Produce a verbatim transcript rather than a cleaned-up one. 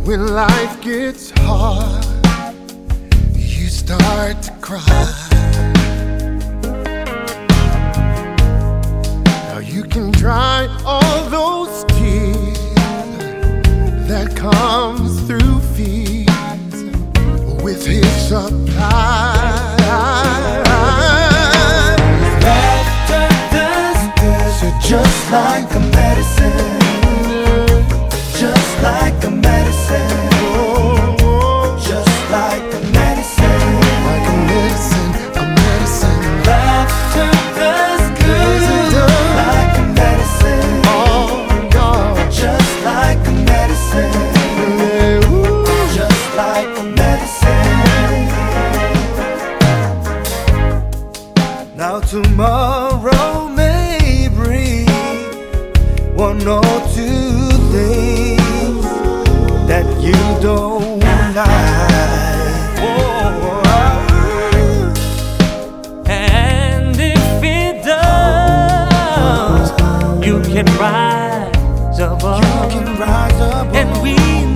When life gets hard, you start to cry. Now you can dry all those tears that comes through fears with His supply. Laughter does good, so just like a medicine, just like a medicine, just like a medicine, like a medicine, a medicine. Laughter does good, like a medicine, Oh God, just like a medicine, just like a medicine. Now tomorrow may bring one or two things that you don't like. Oh. And if it does, you can rise above, You can rise above. and we